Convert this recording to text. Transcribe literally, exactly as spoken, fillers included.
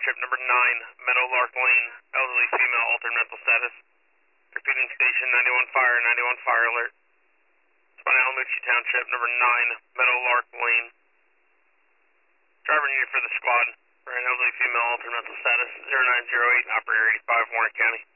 Township, number nine, Meadowlark Lane, elderly female, altered mental status. Repeating station, ninety-one fire, ninety-one fire alert. Spinalucci Township, number nine, Meadowlark Lane. Driver needed for the squad for an elderly female, altered mental status, zero nine zero eight, operator eighty-five, Warren County.